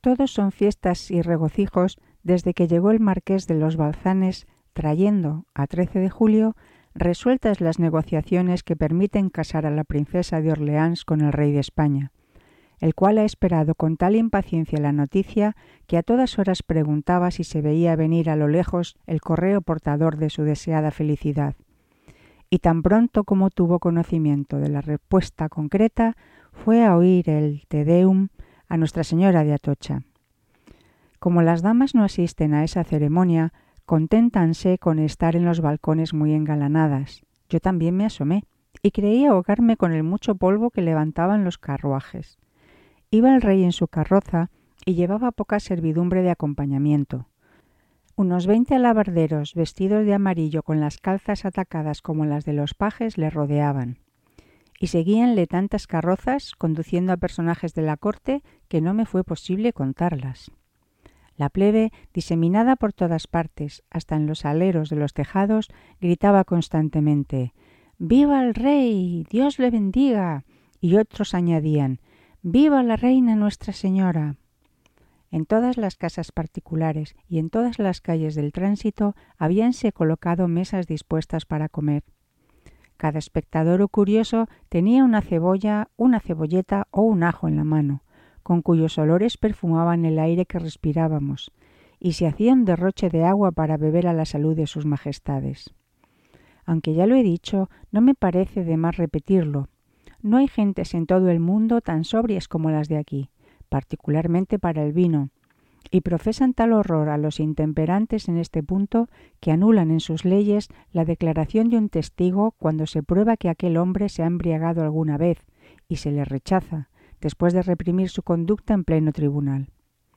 Todos son fiestas y regocijos desde que llegó el marqués de los Balzanes trayendo, a 13 de julio, resueltas las negociaciones que permiten casar a la princesa de Orleans con el rey de España, el cual ha esperado con tal impaciencia la noticia que a todas horas preguntaba si se veía venir a lo lejos el correo portador de su deseada felicidad. Y tan pronto como tuvo conocimiento de la respuesta concreta, fue a oír el Te Deum a Nuestra Señora de Atocha. Como las damas no asisten a esa ceremonia, conténtanse con estar en los balcones muy engalanadas. Yo también me asomé y creí ahogarme con el mucho polvo que levantaban los carruajes. Iba el rey en su carroza y llevaba poca servidumbre de acompañamiento. Unos 20 alabarderos vestidos de amarillo con las calzas atacadas como las de los pajes le rodeaban. Y seguíanle tantas carrozas conduciendo a personajes de la corte que no me fue posible contarlas. La plebe, diseminada por todas partes, hasta en los aleros de los tejados, gritaba constantemente «¡Viva el rey! ¡Dios le bendiga!» y otros añadían «¡Viva la reina Nuestra Señora!». En todas las casas particulares y en todas las calles del tránsito habíanse colocado mesas dispuestas para comer. Cada espectador o curioso tenía una cebolla, una cebolleta o un ajo en la mano, con cuyos olores perfumaban el aire que respirábamos, y se hacía un derroche de agua para beber a la salud de sus majestades. Aunque ya lo he dicho, no me parece de más repetirlo. No hay gentes en todo el mundo tan sobrias como las de aquí, particularmente para el vino, y profesan tal horror a los intemperantes en este punto que anulan en sus leyes la declaración de un testigo cuando se prueba que aquel hombre se ha embriagado alguna vez y se le rechaza, después de reprimir su conducta en pleno tribunal.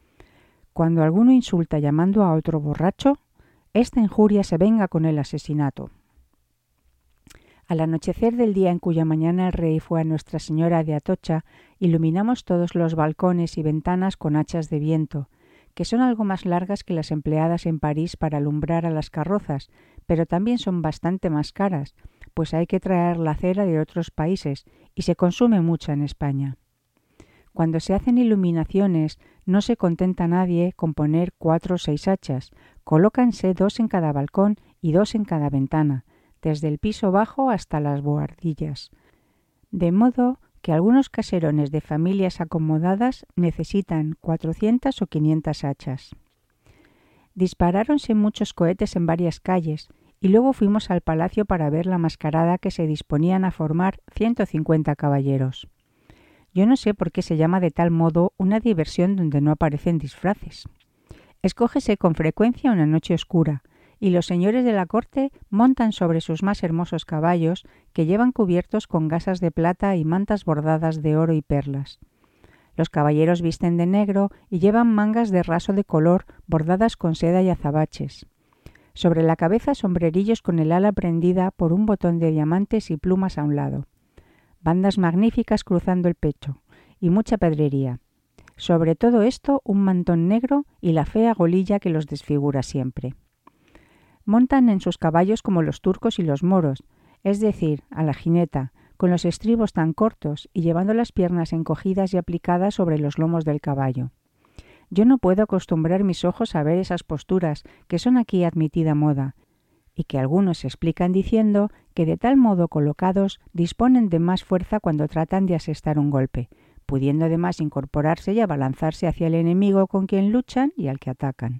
Cuando alguno insulta llamando a otro borracho, esta injuria se venga con el asesinato. Al anochecer del día en cuya mañana el rey fue a Nuestra Señora de Atocha, iluminamos todos los balcones y ventanas con hachas de viento, que son algo más largas que las empleadas en París para alumbrar a las carrozas, pero también son bastante más caras, pues hay que traer la cera de otros países y se consume mucha en España. Cuando se hacen iluminaciones, no se contenta nadie con poner 4 o 6 hachas, colócanse 2 en cada balcón y 2 en cada ventana, desde el piso bajo hasta las bohardillas, de modo que algunos caserones de familias acomodadas necesitan 400 o 500 hachas. Disparáronse muchos cohetes en varias calles y luego fuimos al palacio para ver la mascarada que se disponían a formar 150 caballeros. Yo no sé por qué se llama de tal modo una diversión donde no aparecen disfraces. Escógese con frecuencia una noche oscura, y los señores de la corte montan sobre sus más hermosos caballos, que llevan cubiertos con gasas de plata y mantas bordadas de oro y perlas. Los caballeros visten de negro y llevan mangas de raso de color bordadas con seda y azabaches. Sobre la cabeza sombrerillos con el ala prendida por un botón de diamantes y plumas a un lado. Bandas magníficas cruzando el pecho y mucha pedrería. Sobre todo esto un mantón negro y la fea golilla que los desfigura siempre. Montan en sus caballos como los turcos y los moros, es decir, a la jineta, con los estribos tan cortos y llevando las piernas encogidas y aplicadas sobre los lomos del caballo. Yo no puedo acostumbrar mis ojos a ver esas posturas que son aquí admitida moda, y que algunos explican diciendo que de tal modo colocados disponen de más fuerza cuando tratan de asestar un golpe, pudiendo además incorporarse y abalanzarse hacia el enemigo con quien luchan y al que atacan.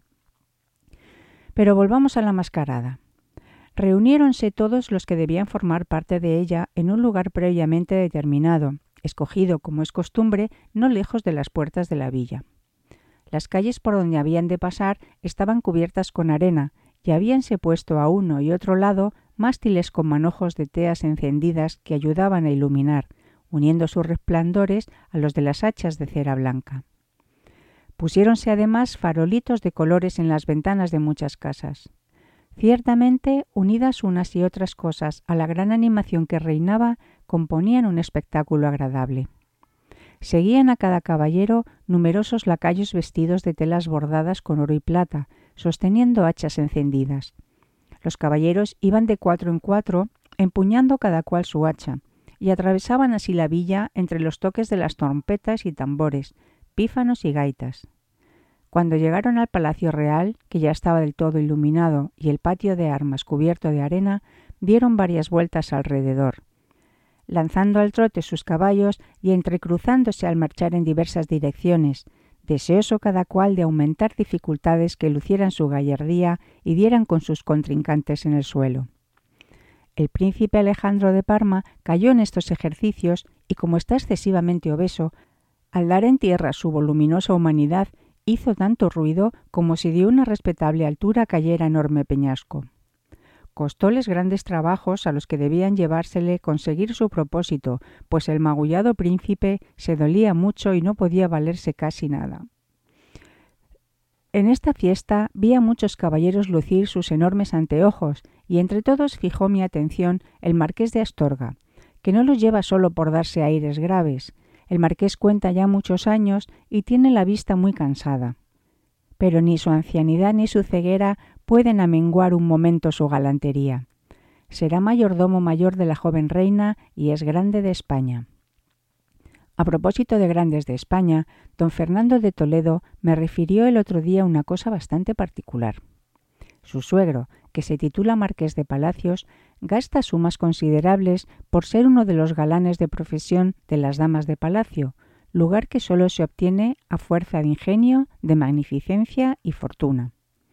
Pero volvamos a la mascarada. Reuniéronse todos los que debían formar parte de ella en un lugar previamente determinado, escogido, como es costumbre, no lejos de las puertas de la villa. Las calles por donde habían de pasar estaban cubiertas con arena y habíanse puesto a uno y otro lado mástiles con manojos de teas encendidas que ayudaban a iluminar, uniendo sus resplandores a los de las hachas de cera blanca. Pusiéronse además farolitos de colores en las ventanas de muchas casas. Ciertamente, unidas unas y otras cosas a la gran animación que reinaba, componían un espectáculo agradable. Seguían a cada caballero numerosos lacayos vestidos de telas bordadas con oro y plata, sosteniendo hachas encendidas. Los caballeros iban de 4 en 4, empuñando cada cual su hacha, y atravesaban así la villa entre los toques de las trompetas y tambores, pífanos y gaitas. Cuando llegaron al Palacio Real, que ya estaba del todo iluminado, y el patio de armas cubierto de arena, dieron varias vueltas alrededor, lanzando al trote sus caballos y entrecruzándose al marchar en diversas direcciones, deseoso cada cual de aumentar dificultades que lucieran su gallardía y dieran con sus contrincantes en el suelo. El príncipe Alejandro de Parma cayó en estos ejercicios y, como está excesivamente obeso, al dar en tierra su voluminosa humanidad, hizo tanto ruido como si de una respetable altura cayera enorme peñasco. Costóles grandes trabajos a los que debían llevársele conseguir su propósito, pues el magullado príncipe se dolía mucho y no podía valerse casi nada. En esta fiesta vi a muchos caballeros lucir sus enormes anteojos, y entre todos fijó mi atención el marqués de Astorga, que no los lleva solo por darse aires graves. El marqués cuenta ya muchos años y tiene la vista muy cansada. Pero ni su ancianidad ni su ceguera pueden amenguar un momento su galantería. Será mayordomo mayor de la joven reina y es grande de España. A propósito de grandes de España, don Fernando de Toledo me refirió el otro día una cosa bastante particular. Su suegro, que se titula Marqués de Palacios, gasta sumas considerables por ser uno de los galanes de profesión de las damas de palacio, lugar que solo se obtiene a fuerza de ingenio, de magnificencia y fortuna.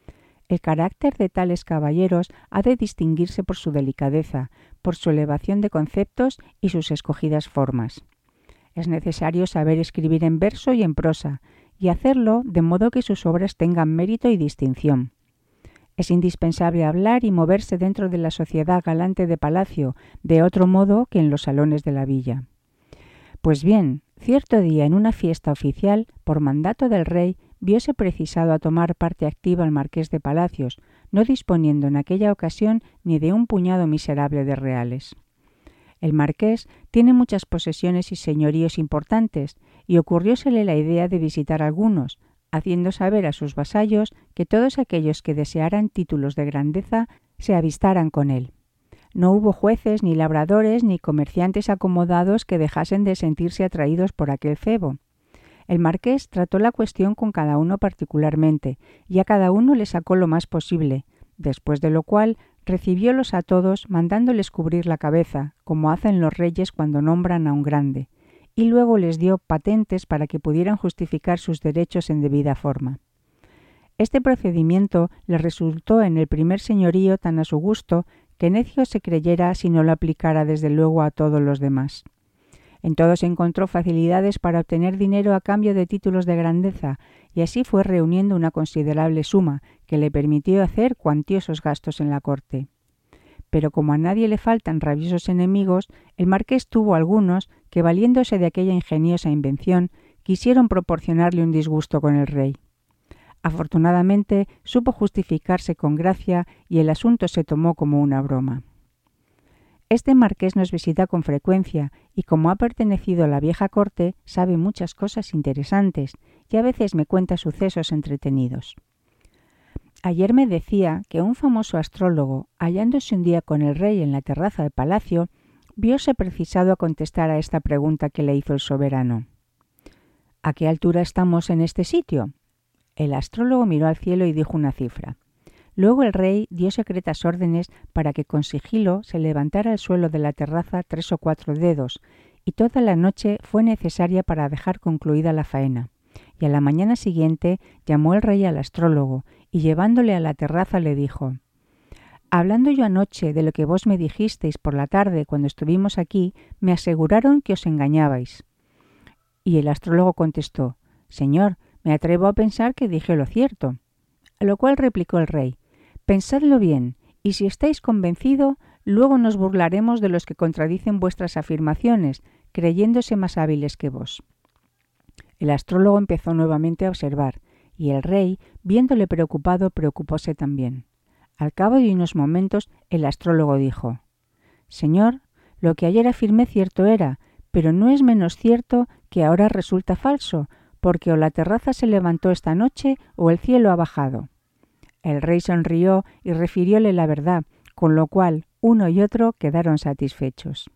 El carácter de tales caballeros ha de distinguirse por su delicadeza, por su elevación de conceptos y sus escogidas formas. Es necesario saber escribir en verso y en prosa, y hacerlo de modo que sus obras tengan mérito y distinción. Es indispensable hablar y moverse dentro de la sociedad galante de palacio, de otro modo que en los salones de la villa. Pues bien, cierto día en una fiesta oficial, por mandato del rey, vióse precisado a tomar parte activa el marqués de Palacios, no disponiendo en aquella ocasión ni de un puñado miserable de reales. El marqués tiene muchas posesiones y señoríos importantes, y ocurriósele la idea de visitar algunos, haciendo saber a sus vasallos que todos aquellos que desearan títulos de grandeza se avistaran con él. No hubo jueces, ni labradores, ni comerciantes acomodados que dejasen de sentirse atraídos por aquel cebo. El marqués trató la cuestión con cada uno particularmente, y a cada uno le sacó lo más posible, después de lo cual recibiólos a todos mandándoles cubrir la cabeza, como hacen los reyes cuando nombran a un grande, y luego les dio patentes para que pudieran justificar sus derechos en debida forma. Este procedimiento le resultó en el primer señorío tan a su gusto que necio se creyera si no lo aplicara desde luego a todos los demás. En todos encontró facilidades para obtener dinero a cambio de títulos de grandeza, y así fue reuniendo una considerable suma que le permitió hacer cuantiosos gastos en la corte. Pero como a nadie le faltan rabiosos enemigos, el marqués tuvo algunos que, valiéndose de aquella ingeniosa invención, quisieron proporcionarle un disgusto con el rey. Afortunadamente supo justificarse con gracia y el asunto se tomó como una broma. Este marqués nos visita con frecuencia y, como ha pertenecido a la vieja corte, sabe muchas cosas interesantes y a veces me cuenta sucesos entretenidos. Ayer me decía que un famoso astrólogo, hallándose un día con el rey en la terraza del palacio, vióse precisado a contestar a esta pregunta que le hizo el soberano. ¿A qué altura estamos en este sitio? El astrólogo miró al cielo y dijo una cifra. Luego el rey dio secretas órdenes para que con sigilo se levantara el suelo de la terraza 3 o 4 dedos, y toda la noche fue necesaria para dejar concluida la faena. Y a la mañana siguiente llamó el rey al astrólogo, y llevándole a la terraza le dijo: «Hablando yo anoche de lo que vos me dijisteis por la tarde cuando estuvimos aquí, me aseguraron que os engañabais». Y el astrólogo contestó: «Señor, me atrevo a pensar que dije lo cierto». A lo cual replicó el rey: «Pensadlo bien, y si estáis convencido, luego nos burlaremos de los que contradicen vuestras afirmaciones, creyéndose más hábiles que vos». El astrólogo empezó nuevamente a observar, y el rey, viéndole preocupado, preocupóse también. Al cabo de unos momentos, el astrólogo dijo: «Señor, lo que ayer afirmé cierto era, pero no es menos cierto que ahora resulta falso, porque o la terraza se levantó esta noche o el cielo ha bajado». El rey sonrió y refirióle la verdad, con lo cual uno y otro quedaron satisfechos.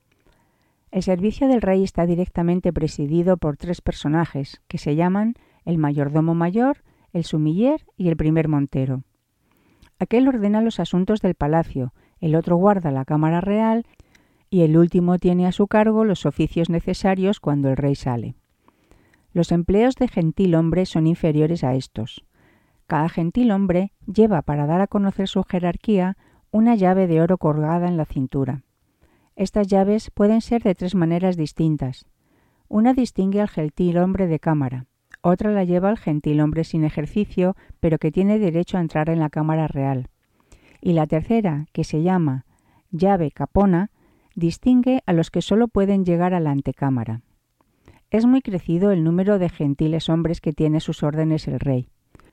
El servicio del rey está directamente presidido por 3 personajes, que se llaman el mayordomo mayor, el sumiller y el primer montero. Aquel ordena los asuntos del palacio, el otro guarda la cámara real y el último tiene a su cargo los oficios necesarios cuando el rey sale. Los empleos de gentilhombre son inferiores a estos. Cada gentilhombre lleva para dar a conocer su jerarquía una llave de oro colgada en la cintura. Estas llaves pueden ser de 3 maneras distintas. Una distingue al gentilhombre de cámara, otra la lleva al gentilhombre sin ejercicio, pero que tiene derecho a entrar en la cámara real. Y la tercera, que se llama llave capona, distingue a los que solo pueden llegar a la antecámara. Es muy crecido el número de gentiles hombres que tiene a sus órdenes el rey.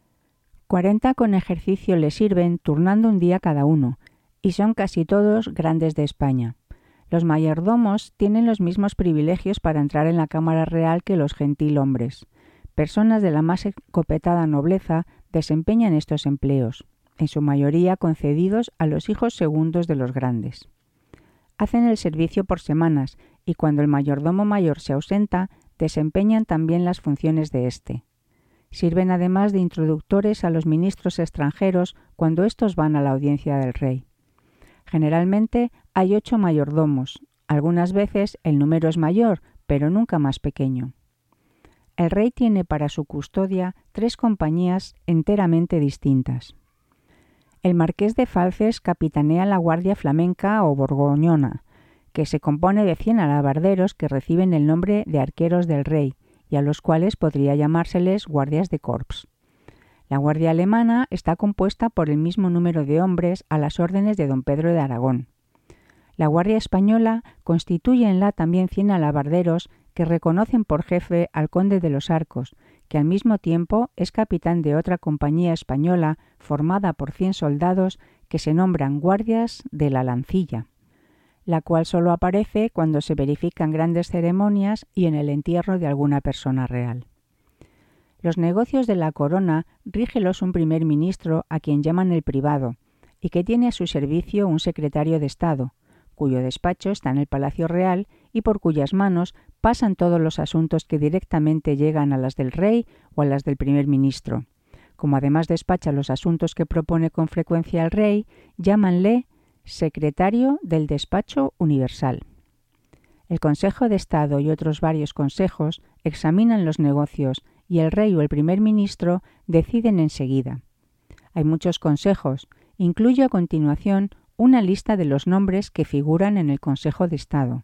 40 con ejercicio le sirven, turnando un día cada uno, y son casi todos grandes de España. Los mayordomos tienen los mismos privilegios para entrar en la cámara real que los gentilhombres. Personas de la más escopetada nobleza desempeñan estos empleos, en su mayoría concedidos a los hijos segundos de los grandes. Hacen el servicio por semanas y cuando el mayordomo mayor se ausenta, desempeñan también las funciones de éste. Sirven además de introductores a los ministros extranjeros cuando éstos van a la audiencia del rey. Generalmente hay 8 mayordomos. Algunas veces el número es mayor, pero nunca más pequeño. El rey tiene para su custodia 3 compañías enteramente distintas. El marqués de Falces capitanea la guardia flamenca o borgoñona, que se compone de 100 alabarderos que reciben el nombre de arqueros del rey y a los cuales podría llamárseles guardias de corps. La guardia alemana está compuesta por el mismo número de hombres a las órdenes de don Pedro de Aragón. La guardia española constituyenla también 100 alabarderos que reconocen por jefe al conde de los Arcos, que al mismo tiempo es capitán de otra compañía española formada por 100 soldados que se nombran guardias de la Lancilla, la cual solo aparece cuando se verifican grandes ceremonias y en el entierro de alguna persona real. Los negocios de la corona rígelos un primer ministro a quien llaman el privado, y que tiene a su servicio un secretario de Estado, cuyo despacho está en el Palacio Real y por cuyas manos pasan todos los asuntos que directamente llegan a las del rey o a las del primer ministro. Como además despacha los asuntos que propone con frecuencia el rey, llámanle secretario del despacho universal. El Consejo de Estado y otros varios consejos examinan los negocios y el rey o el primer ministro deciden enseguida. Hay muchos consejos. Incluyo a continuación una lista de los nombres que figuran en el Consejo de Estado.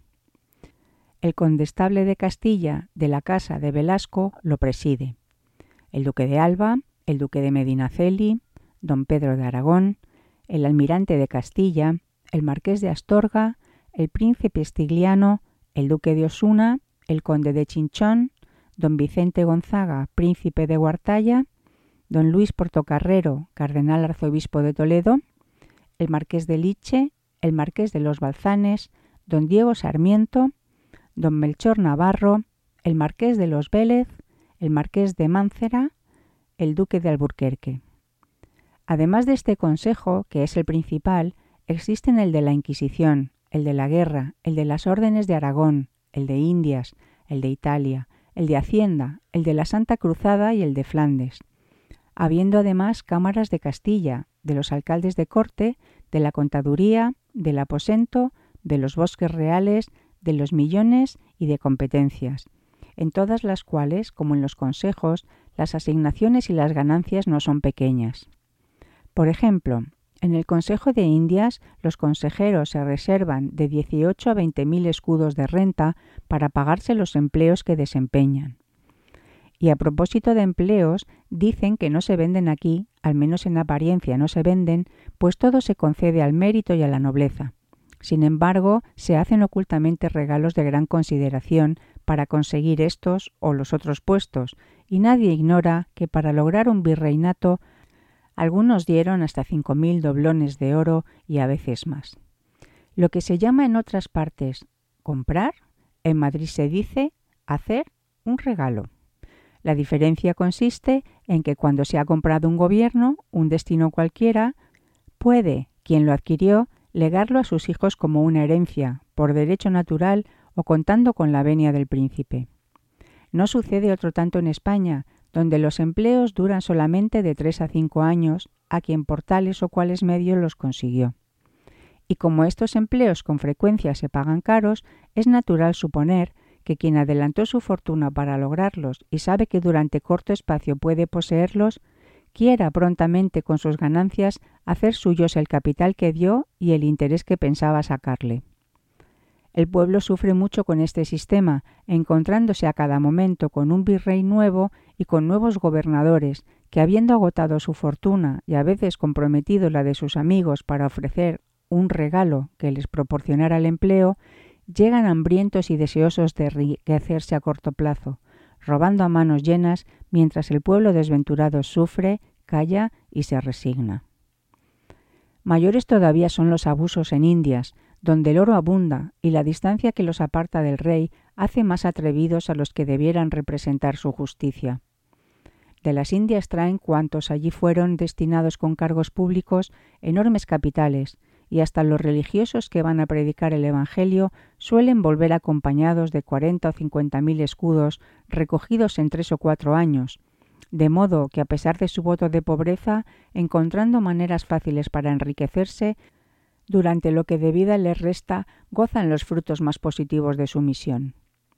El condestable de Castilla de la Casa de Velasco lo preside. El duque de Alba, el duque de Medinaceli, don Pedro de Aragón, el almirante de Castilla, el marqués de Astorga, el príncipe Estigliano, el duque de Osuna, el conde de Chinchón, don Vicente Gonzaga, príncipe de Guartalla, don Luis Portocarrero, cardenal arzobispo de Toledo, el marqués de Liche, el marqués de los Balzanes, don Diego Sarmiento, don Melchor Navarro, el marqués de los Vélez, el marqués de Máncera, el duque de Alburquerque. Además de este consejo, que es el principal, existen el de la Inquisición, el de la Guerra, el de las órdenes de Aragón, el de Indias, el de Italia, el de Hacienda, el de la Santa Cruzada y el de Flandes, habiendo además cámaras de Castilla, de los alcaldes de corte, de la contaduría, del aposento, de los bosques reales, de los millones y de competencias, en todas las cuales, como en los consejos, las asignaciones y las ganancias no son pequeñas. Por ejemplo, en el Consejo de Indias, los consejeros se reservan de 18 a 20.000 escudos de renta para pagarse los empleos que desempeñan. Y a propósito de empleos, dicen que no se venden aquí, al menos en apariencia no se venden, pues todo se concede al mérito y a la nobleza. Sin embargo, se hacen ocultamente regalos de gran consideración para conseguir estos o los otros puestos, y nadie ignora que para lograr un virreinato algunos dieron hasta 5.000 doblones de oro y a veces más. Lo que se llama en otras partes comprar, en Madrid se dice hacer un regalo. La diferencia consiste en que cuando se ha comprado un gobierno, un destino cualquiera, puede quien lo adquirió legarlo a sus hijos como una herencia, por derecho natural o contando con la venia del príncipe. No sucede otro tanto en España, donde los empleos duran solamente de 3 a 5 años a quien por tales o cuales medios los consiguió. Y como estos empleos con frecuencia se pagan caros, es natural suponer que quien adelantó su fortuna para lograrlos y sabe que durante corto espacio puede poseerlos, quiera prontamente con sus ganancias hacer suyos el capital que dio y el interés que pensaba sacarle. El pueblo sufre mucho con este sistema, encontrándose a cada momento con un virrey nuevo y con nuevos gobernadores que, habiendo agotado su fortuna y a veces comprometido la de sus amigos para ofrecer un regalo que les proporcionara el empleo, llegan hambrientos y deseosos de enriquecerse a corto plazo, robando a manos llenas mientras el pueblo desventurado sufre, calla y se resigna. Mayores todavía son los abusos en Indias, donde el oro abunda y la distancia que los aparta del rey hace más atrevidos a los que debieran representar su justicia. De las Indias traen cuantos allí fueron destinados con cargos públicos enormes capitales, y hasta los religiosos que van a predicar el Evangelio suelen volver acompañados de 40 o 50.000 escudos recogidos en 3 o 4 años, de modo que a pesar de su voto de pobreza, encontrando maneras fáciles para enriquecerse, durante lo que de vida les resta gozan los frutos más positivos de su misión.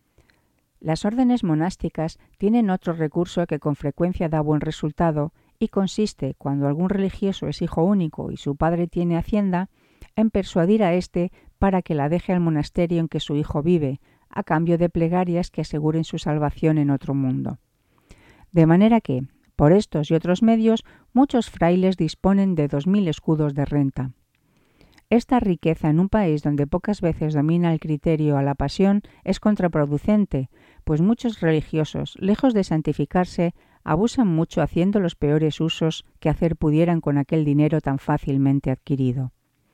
Las órdenes monásticas tienen otro recurso que con frecuencia da buen resultado y consiste, cuando algún religioso es hijo único y su padre tiene hacienda, en persuadir a éste para que la deje al monasterio en que su hijo vive, a cambio de plegarias que aseguren su salvación en otro mundo. De manera que, por estos y otros medios, muchos frailes disponen de 2.000 escudos de renta. Esta riqueza en un país donde pocas veces domina el criterio a la pasión es contraproducente, pues muchos religiosos, lejos de santificarse, abusan mucho haciendo los peores usos que hacer pudieran con aquel dinero tan fácilmente adquirido.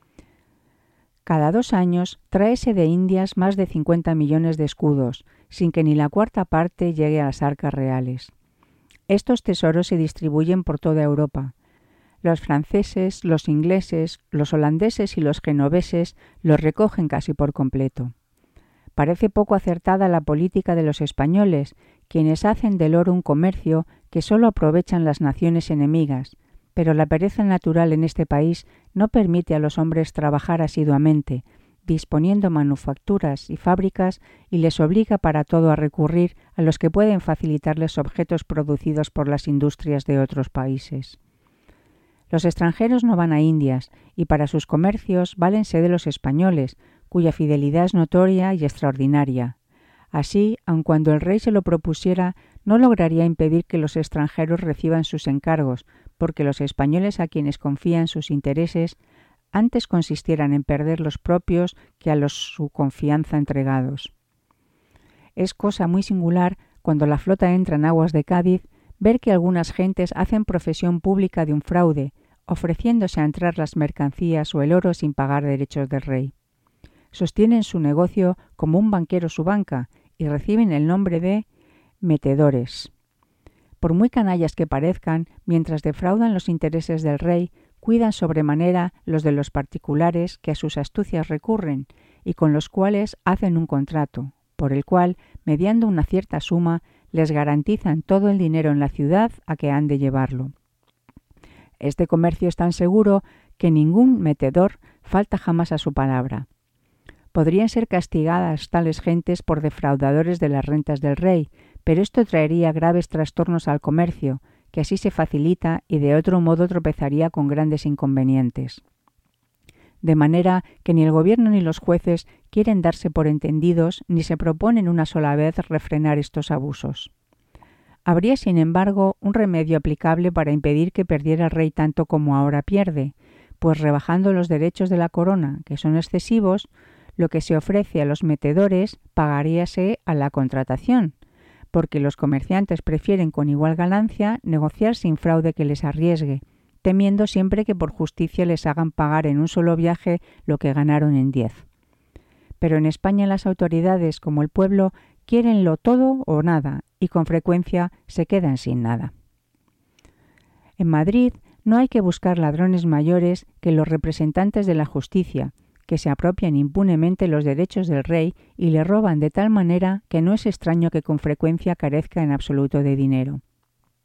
Cada 2 años tráese de Indias más de 50 millones de escudos, sin que ni la cuarta parte llegue a las arcas reales. Estos tesoros se distribuyen por toda Europa. Los franceses, los ingleses, los holandeses y los genoveses los recogen casi por completo. Parece poco acertada la política de los españoles, quienes hacen del oro un comercio que solo aprovechan las naciones enemigas, pero la pereza natural en este país no permite a los hombres trabajar asiduamente, disponiendo manufacturas y fábricas, y les obliga para todo a recurrir a los que pueden facilitarles objetos producidos por las industrias de otros países. Los extranjeros no van a Indias, y para sus comercios válense de los españoles, cuya fidelidad es notoria y extraordinaria. Así, aun cuando el rey se lo propusiera, no lograría impedir que los extranjeros reciban sus encargos, porque los españoles a quienes confían sus intereses antes consistieran en perder los propios que a los su confianza entregados. Es cosa muy singular, cuando la flota entra en aguas de Cádiz, ver que algunas gentes hacen profesión pública de un fraude, ofreciéndose a entrar las mercancías o el oro sin pagar derechos del rey. Sostienen su negocio como un banquero su banca y reciben el nombre de metedores. Por muy canallas que parezcan, mientras defraudan los intereses del rey, cuidan sobremanera los de los particulares que a sus astucias recurren y con los cuales hacen un contrato, por el cual, mediando una cierta suma, les garantizan todo el dinero en la ciudad a que han de llevarlo. Este comercio es tan seguro que ningún metedor falta jamás a su palabra. Podrían ser castigadas tales gentes por defraudadores de las rentas del rey, pero esto traería graves trastornos al comercio, que así se facilita y de otro modo tropezaría con grandes inconvenientes. De manera que ni el gobierno ni los jueces quieren darse por entendidos ni se proponen una sola vez refrenar estos abusos. Habría, sin embargo, un remedio aplicable para impedir que perdiera el rey tanto como ahora pierde, pues rebajando los derechos de la corona, que son excesivos, lo que se ofrece a los metedores pagaríase a la contratación, porque los comerciantes prefieren con igual ganancia negociar sin fraude que les arriesgue, temiendo siempre que por justicia les hagan pagar en un solo viaje lo que ganaron en 10. Pero en España las autoridades, como el pueblo, quiérenlo todo o nada, y con frecuencia se quedan sin nada. En Madrid no hay que buscar ladrones mayores que los representantes de la justicia, que se apropian impunemente los derechos del rey y le roban de tal manera que no es extraño que con frecuencia carezca en absoluto de dinero.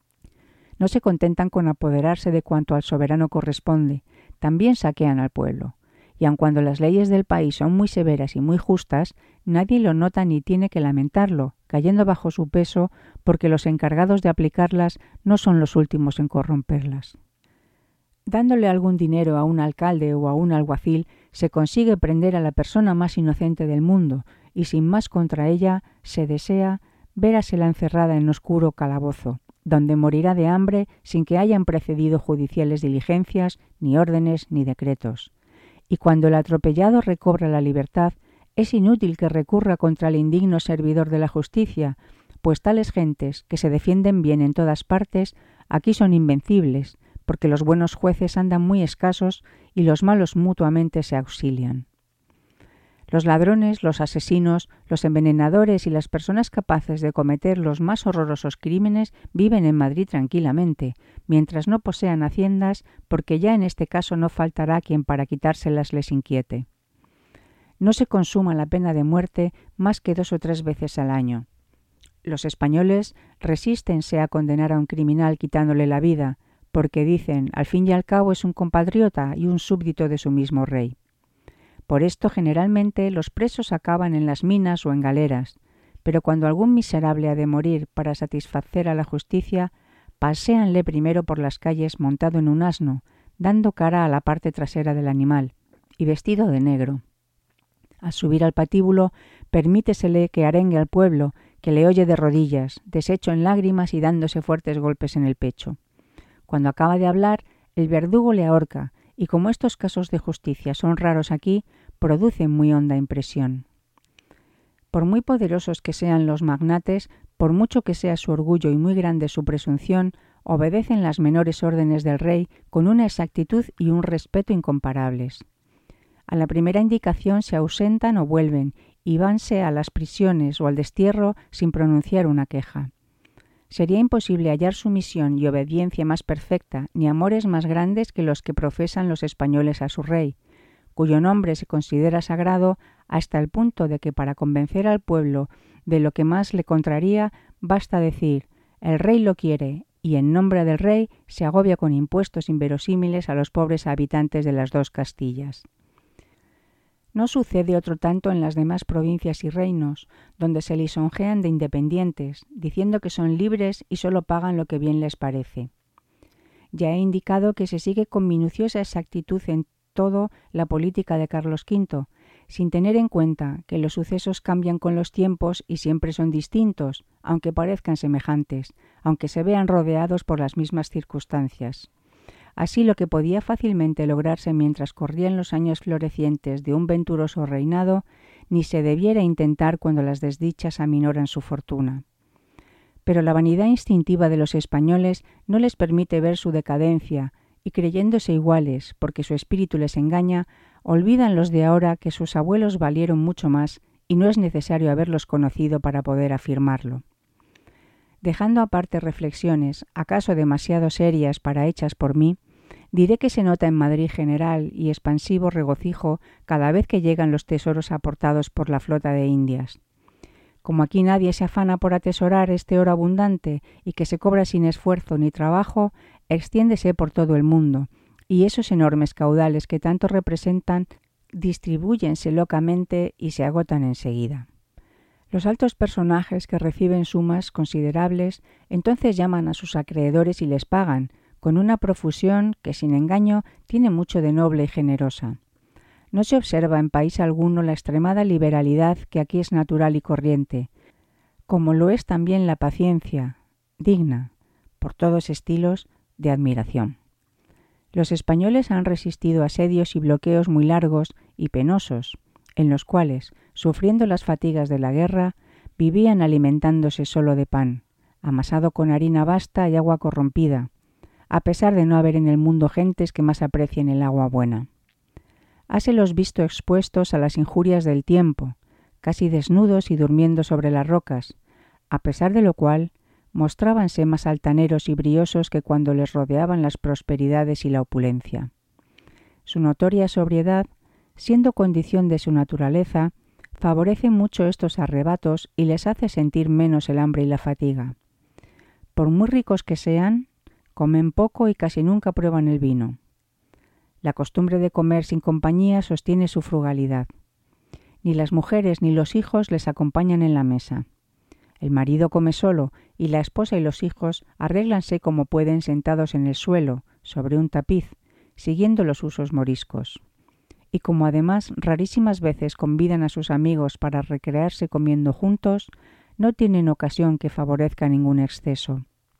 No se contentan con apoderarse de cuanto al soberano corresponde, también saquean al pueblo. Y aun cuando las leyes del país son muy severas y muy justas, nadie lo nota ni tiene que lamentarlo, cayendo bajo su peso porque los encargados de aplicarlas no son los últimos en corromperlas. Dándole algún dinero a un alcalde o a un alguacil, se consigue prender a la persona más inocente del mundo, y sin más contra ella se desea vérasela encerrada en oscuro calabozo, donde morirá de hambre sin que hayan precedido judiciales diligencias, ni órdenes, ni decretos. Y cuando el atropellado recobra la libertad, es inútil que recurra contra el indigno servidor de la justicia, pues tales gentes, que se defienden bien en todas partes, aquí son invencibles, porque los buenos jueces andan muy escasos y los malos mutuamente se auxilian. Los ladrones, los asesinos, los envenenadores y las personas capaces de cometer los más horrorosos crímenes viven en Madrid tranquilamente, mientras no posean haciendas, porque ya en este caso no faltará quien para quitárselas les inquiete. No se consuma la pena de muerte más que 2 o 3 veces al año. Los españoles resístense a condenar a un criminal quitándole la vida, porque dicen, al fin y al cabo es un compatriota y un súbdito de su mismo rey. Por esto, generalmente, los presos acaban en las minas o en galeras, pero cuando algún miserable ha de morir para satisfacer a la justicia, paséanle primero por las calles montado en un asno, dando cara a la parte trasera del animal, y vestido de negro. Al subir al patíbulo, permítesele que arengue al pueblo, que le oye de rodillas, deshecho en lágrimas y dándose fuertes golpes en el pecho. Cuando acaba de hablar, el verdugo le ahorca, y como estos casos de justicia son raros aquí, producen muy honda impresión. Por muy poderosos que sean los magnates, por mucho que sea su orgullo y muy grande su presunción, obedecen las menores órdenes del rey con una exactitud y un respeto incomparables. A la primera indicación se ausentan o vuelven, y vanse a las prisiones o al destierro sin pronunciar una queja. Sería imposible hallar sumisión y obediencia más perfecta, ni amores más grandes que los que profesan los españoles a su rey, cuyo nombre se considera sagrado hasta el punto de que para convencer al pueblo de lo que más le contraría, basta decir, el rey lo quiere, y en nombre del rey se agobia con impuestos inverosímiles a los pobres habitantes de las 2 Castillas. No sucede otro tanto en las demás provincias y reinos, donde se lisonjean de independientes, diciendo que son libres y solo pagan lo que bien les parece. Ya he indicado que se sigue con minuciosa exactitud en todo la política de Carlos V, sin tener en cuenta que los sucesos cambian con los tiempos y siempre son distintos, aunque parezcan semejantes, aunque se vean rodeados por las mismas circunstancias. Así lo que podía fácilmente lograrse mientras corrían los años florecientes de un venturoso reinado, ni se debiera intentar cuando las desdichas aminoran su fortuna. Pero la vanidad instintiva de los españoles no les permite ver su decadencia, y creyéndose iguales, porque su espíritu les engaña, olvidan los de ahora que sus abuelos valieron mucho más, y no es necesario haberlos conocido para poder afirmarlo. Dejando aparte reflexiones, acaso demasiado serias para hechas por mí, diré que se nota en Madrid general y expansivo regocijo cada vez que llegan los tesoros aportados por la flota de Indias. Como aquí nadie se afana por atesorar este oro abundante y que se cobra sin esfuerzo ni trabajo, extiéndese por todo el mundo, y esos enormes caudales que tanto representan distribúyense locamente y se agotan enseguida. Los altos personajes que reciben sumas considerables entonces llaman a sus acreedores y les pagan, con una profusión que, sin engaño, tiene mucho de noble y generosa. No se observa en país alguno la extremada liberalidad que aquí es natural y corriente, como lo es también la paciencia, digna, por todos estilos, de admiración. Los españoles han resistido asedios y bloqueos muy largos y penosos, en los cuales, sufriendo las fatigas de la guerra, vivían alimentándose solo de pan, amasado con harina basta y agua corrompida, a pesar de no haber en el mundo gentes que más aprecien el agua buena. Háselos visto expuestos a las injurias del tiempo, casi desnudos y durmiendo sobre las rocas, a pesar de lo cual mostrábanse más altaneros y briosos que cuando les rodeaban las prosperidades y la opulencia. Su notoria sobriedad, siendo condición de su naturaleza, favorece mucho estos arrebatos y les hace sentir menos el hambre y la fatiga. Por muy ricos que sean, Comen poco y casi nunca prueban el vino. La costumbre de comer sin compañía sostiene su frugalidad. Ni las mujeres ni los hijos les acompañan en la mesa. El marido come solo y la esposa y los hijos arréglanse como pueden sentados en el suelo, sobre un tapiz, siguiendo los usos moriscos. Y como además rarísimas veces convidan a sus amigos para recrearse comiendo juntos, no tienen ocasión que favorezca ningún exceso.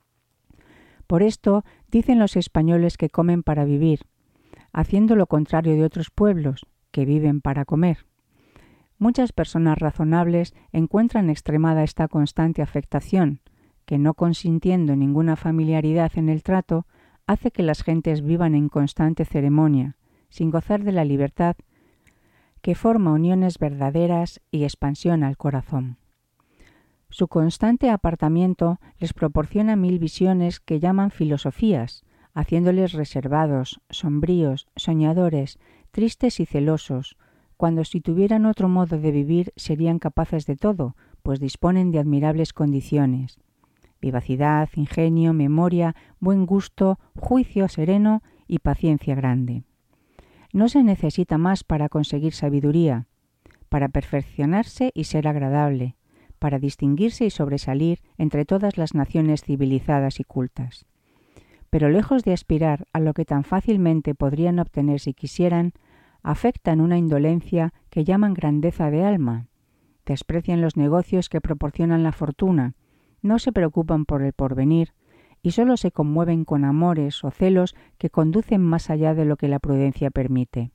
Por esto dicen los españoles que comen para vivir, haciendo lo contrario de otros pueblos, que viven para comer. Muchas personas razonables encuentran extremada esta constante afectación, que no consintiendo ninguna familiaridad en el trato, hace que las gentes vivan en constante ceremonia, sin gozar de la libertad que forma uniones verdaderas y expansión al corazón. Su constante apartamiento les proporciona mil visiones que llaman filosofías, haciéndoles reservados, sombríos, soñadores, tristes y celosos, cuando si tuvieran otro modo de vivir serían capaces de todo, pues disponen de admirables condiciones: vivacidad, ingenio, memoria, buen gusto, juicio sereno y paciencia grande. No se necesita más para conseguir sabiduría, para perfeccionarse y ser agradable, para distinguirse y sobresalir entre todas las naciones civilizadas y cultas. Pero lejos de aspirar a lo que tan fácilmente podrían obtener si quisieran, afectan una indolencia que llaman grandeza de alma, desprecian los negocios que proporcionan la fortuna, no se preocupan por el porvenir y sólo se conmueven con amores o celos que conducen más allá de lo que la prudencia permite.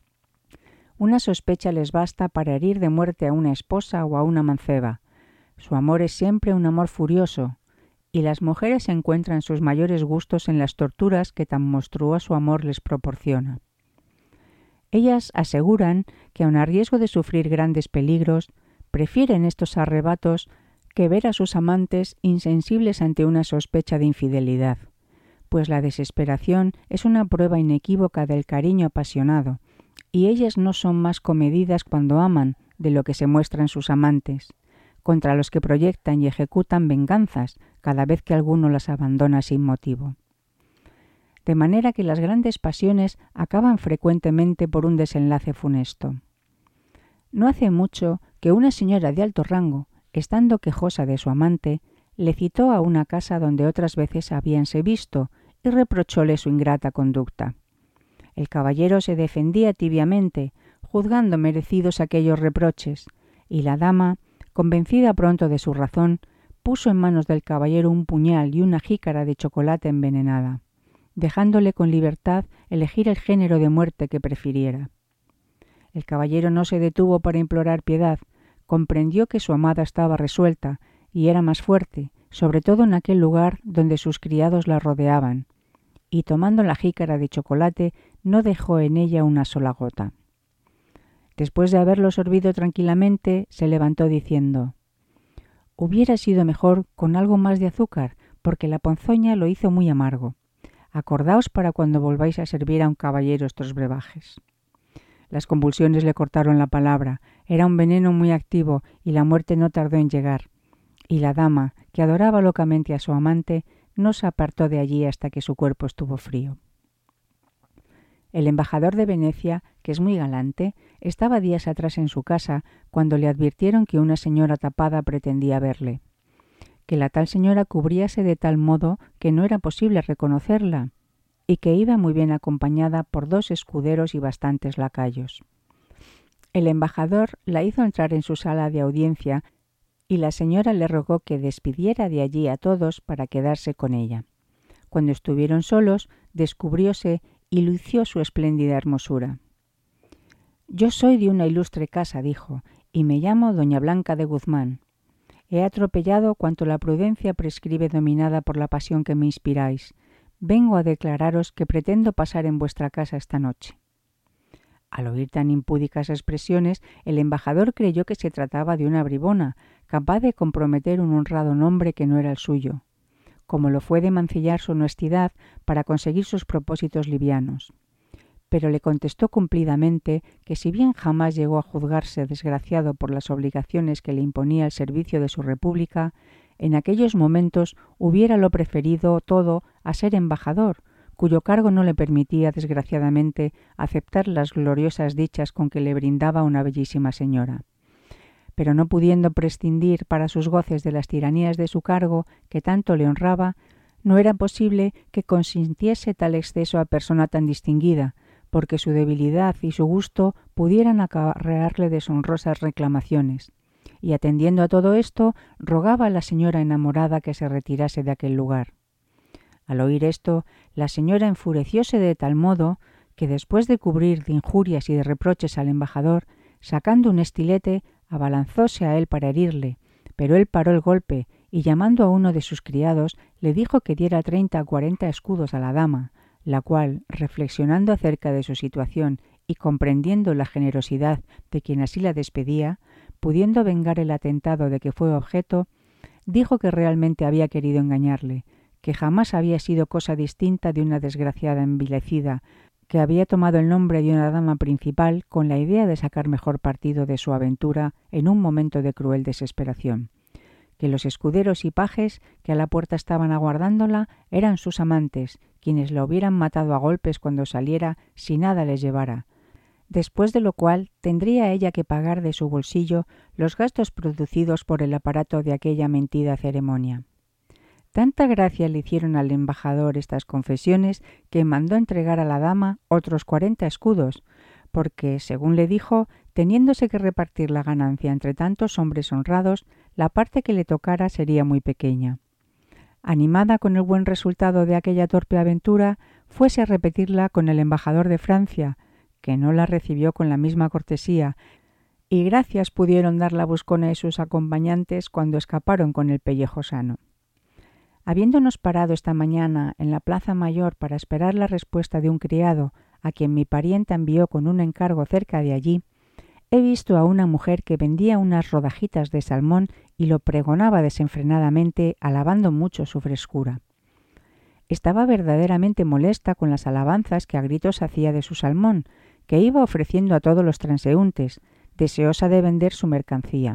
Una sospecha les basta para herir de muerte a una esposa o a una manceba. Su amor es siempre un amor furioso, y las mujeres encuentran sus mayores gustos en las torturas que tan monstruoso amor les proporciona. Ellas aseguran que, aun a riesgo de sufrir grandes peligros, prefieren estos arrebatos que ver a sus amantes insensibles ante una sospecha de infidelidad, pues la desesperación es una prueba inequívoca del cariño apasionado, y ellas no son más comedidas cuando aman de lo que se muestran sus amantes, contra los que proyectan y ejecutan venganzas cada vez que alguno las abandona sin motivo. De manera que las grandes pasiones acaban frecuentemente por un desenlace funesto. No hace mucho que una señora de alto rango, estando quejosa de su amante, le citó a una casa donde otras veces habíanse visto y reprochóle su ingrata conducta. El caballero se defendía tibiamente, juzgando merecidos aquellos reproches, y la dama, convencida pronto de su razón, puso en manos del caballero un puñal y una jícara de chocolate envenenada, dejándole con libertad elegir el género de muerte que prefiriera. El caballero no se detuvo para implorar piedad, comprendió que su amada estaba resuelta y era más fuerte, sobre todo en aquel lugar donde sus criados la rodeaban, y tomando la jícara de chocolate no dejó en ella una sola gota. Después de haberlo sorbido tranquilamente, se levantó diciendo: «Hubiera sido mejor con algo más de azúcar, porque la ponzoña lo hizo muy amargo. Acordaos para cuando volváis a servir a un caballero estos brebajes». Las convulsiones le cortaron la palabra. Era un veneno muy activo y la muerte no tardó en llegar. Y la dama, que adoraba locamente a su amante, no se apartó de allí hasta que su cuerpo estuvo frío. El embajador de Venecia, que es muy galante, estaba días atrás en su casa cuando le advirtieron que una señora tapada pretendía verle, que la tal señora cubríase de tal modo que no era posible reconocerla, y que iba muy bien acompañada por 2 escuderos y bastantes lacayos. El embajador la hizo entrar en su sala de audiencia y la señora le rogó que despidiera de allí a todos para quedarse con ella. Cuando estuvieron solos, descubrióse y lució su espléndida hermosura. «Yo soy de una ilustre casa», dijo, «y me llamo doña Blanca de Guzmán. He atropellado cuanto la prudencia prescribe dominada por la pasión que me inspiráis. Vengo a declararos que pretendo pasar en vuestra casa esta noche». Al oír tan impúdicas expresiones, el embajador creyó que se trataba de una bribona, capaz de comprometer un honrado nombre que no era el suyo, como lo fue de mancillar su honestidad para conseguir sus propósitos livianos. Pero le contestó cumplidamente que si bien jamás llegó a juzgarse desgraciado por las obligaciones que le imponía el servicio de su república, en aquellos momentos hubiéralo preferido todo a ser embajador, cuyo cargo no le permitía, desgraciadamente, aceptar las gloriosas dichas con que le brindaba una bellísima señora. Pero no pudiendo prescindir para sus goces de las tiranías de su cargo, que tanto le honraba, no era posible que consintiese tal exceso a persona tan distinguida, porque su debilidad y su gusto pudieran acarrearle deshonrosas reclamaciones. Y atendiendo a todo esto, rogaba a la señora enamorada que se retirase de aquel lugar. Al oír esto, la señora enfurecióse de tal modo que, después de cubrir de injurias y de reproches al embajador, sacando un estilete, abalanzóse a él para herirle, pero él paró el golpe y, llamando a uno de sus criados, le dijo que diera 30 o 40 escudos a la dama, la cual, reflexionando acerca de su situación y comprendiendo la generosidad de quien así la despedía, pudiendo vengar el atentado de que fue objeto, dijo que realmente había querido engañarle, que jamás había sido cosa distinta de una desgraciada envilecida, que había tomado el nombre de una dama principal con la idea de sacar mejor partido de su aventura en un momento de cruel desesperación, que los escuderos y pajes que a la puerta estaban aguardándola eran sus amantes, quienes la hubieran matado a golpes cuando saliera si nada les llevara, después de lo cual tendría ella que pagar de su bolsillo los gastos producidos por el aparato de aquella mentida ceremonia. Tanta gracia le hicieron al embajador estas confesiones que mandó entregar a la dama otros 40 escudos, porque, según le dijo, teniéndose que repartir la ganancia entre tantos hombres honrados, la parte que le tocara sería muy pequeña. Animada con el buen resultado de aquella torpe aventura, fuese a repetirla con el embajador de Francia, que no la recibió con la misma cortesía, y gracias pudieron dar la buscona y sus acompañantes cuando escaparon con el pellejo sano. Habiéndonos parado esta mañana en la plaza mayor para esperar la respuesta de un criado a quien mi parienta envió con un encargo cerca de allí, he visto a una mujer que vendía unas rodajitas de salmón y lo pregonaba desenfrenadamente, alabando mucho su frescura. Estaba verdaderamente molesta con las alabanzas que a gritos hacía de su salmón, que iba ofreciendo a todos los transeúntes, deseosa de vender su mercancía.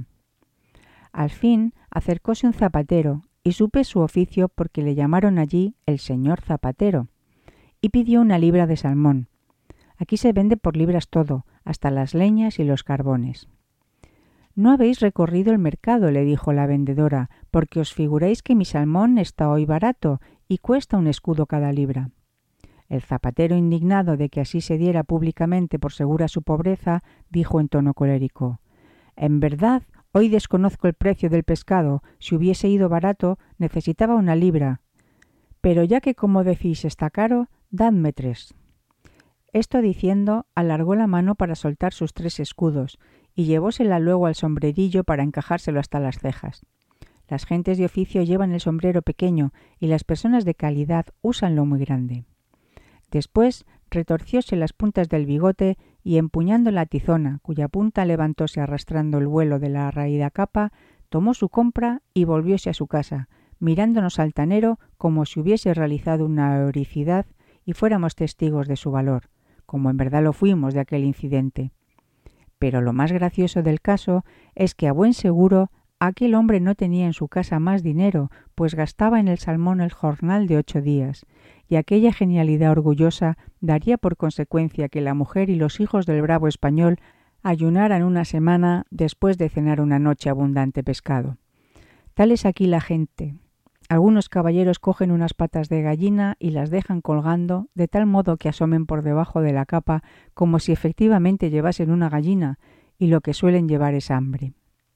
Al fin acercóse un zapatero, y supe su oficio porque le llamaron allí el señor zapatero, y pidió 1 libra de salmón. Aquí se vende por libras todo, hasta las leñas y los carbones. «No habéis recorrido el mercado», le dijo la vendedora, «porque os figuráis que mi salmón está hoy barato y cuesta 1 escudo cada libra». El zapatero, indignado de que así se diera públicamente por segura su pobreza, dijo en tono colérico: «En verdad, hoy desconozco el precio del pescado. Si hubiese ido barato, necesitaba 1 libra. Pero ya que, como decís, está caro, dadme 3». Esto diciendo, alargó la mano para soltar sus 3 escudos, y llevósela luego al sombrerillo para encajárselo hasta las cejas. Las gentes de oficio llevan el sombrero pequeño y las personas de calidad úsanlo muy grande. Después retorcióse las puntas del bigote y, empuñando la tizona, cuya punta levantóse arrastrando el vuelo de la raída capa, tomó su compra y volvióse a su casa, mirándonos altanero como si hubiese realizado una heroicidad y fuéramos testigos de su valor, como en verdad lo fuimos de aquel incidente. Pero lo más gracioso del caso es que, a buen seguro, aquel hombre no tenía en su casa más dinero, pues gastaba en el salmón el jornal de 8 días, y aquella genialidad orgullosa daría por consecuencia que la mujer y los hijos del bravo español ayunaran 1 semana después de cenar una noche abundante pescado. Tal es aquí la gente. Algunos caballeros cogen unas patas de gallina y las dejan colgando de tal modo que asomen por debajo de la capa como si efectivamente llevasen una gallina, y lo que suelen llevar es hambre.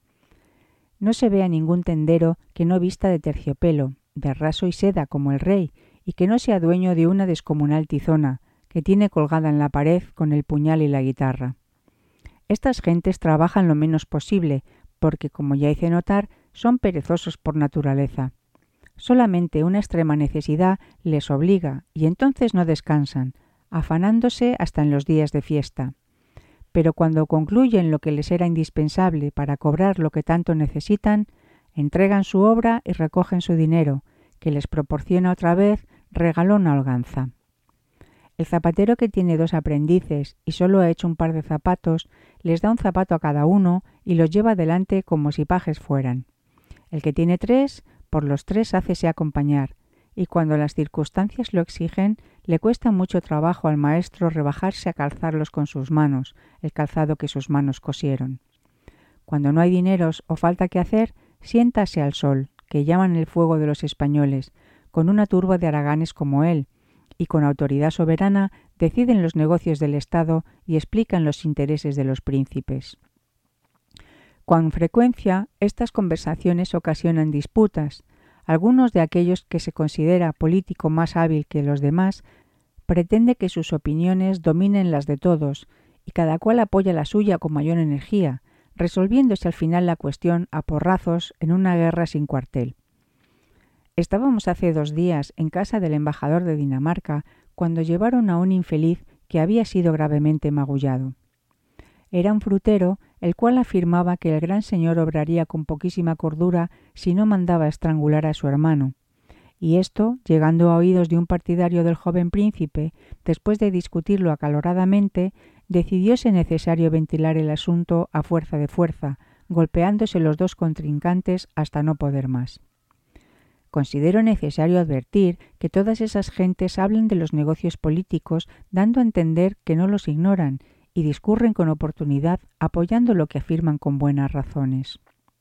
No se ve a ningún tendero que no vista de terciopelo, de raso y seda como el rey, y que no sea dueño de una descomunal tizona, que tiene colgada en la pared con el puñal y la guitarra. Estas gentes trabajan lo menos posible, porque, como ya hice notar, son perezosos por naturaleza. Solamente una extrema necesidad les obliga, y entonces no descansan, afanándose hasta en los días de fiesta. Pero cuando concluyen lo que les era indispensable para cobrar lo que tanto necesitan, entregan su obra y recogen su dinero, que les proporciona otra vez regalona holganza. El zapatero, que tiene 2 aprendices y solo ha hecho un par de zapatos, les da un zapato a cada uno y los lleva delante como si pajes fueran. El que tiene 3, por los tres hácese acompañar, y cuando las circunstancias lo exigen, le cuesta mucho trabajo al maestro rebajarse a calzarlos con sus manos, el calzado que sus manos cosieron. Cuando no hay dineros o falta que hacer, siéntase al sol, que llaman el fuego de los españoles, con una turba de haraganes como él, y con autoridad soberana deciden los negocios del Estado y explican los intereses de los príncipes. Con frecuencia, estas conversaciones ocasionan disputas. Algunos de aquellos que se considera político más hábil que los demás pretende que sus opiniones dominen las de todos y cada cual apoya la suya con mayor energía, resolviéndose al final la cuestión a porrazos en una guerra sin cuartel. Estábamos hace 2 días en casa del embajador de Dinamarca cuando llevaron a un infeliz que había sido gravemente magullado. Era un frutero, el cual afirmaba que el gran señor obraría con poquísima cordura si no mandaba estrangular a su hermano. Y esto, llegando a oídos de un partidario del joven príncipe, después de discutirlo acaloradamente, decidióse necesario ventilar el asunto a fuerza de fuerza, golpeándose los dos contrincantes hasta no poder más. Considero necesario advertir que todas esas gentes hablan de los negocios políticos dando a entender que no los ignoran y discurren con oportunidad apoyando lo que afirman con buenas razones.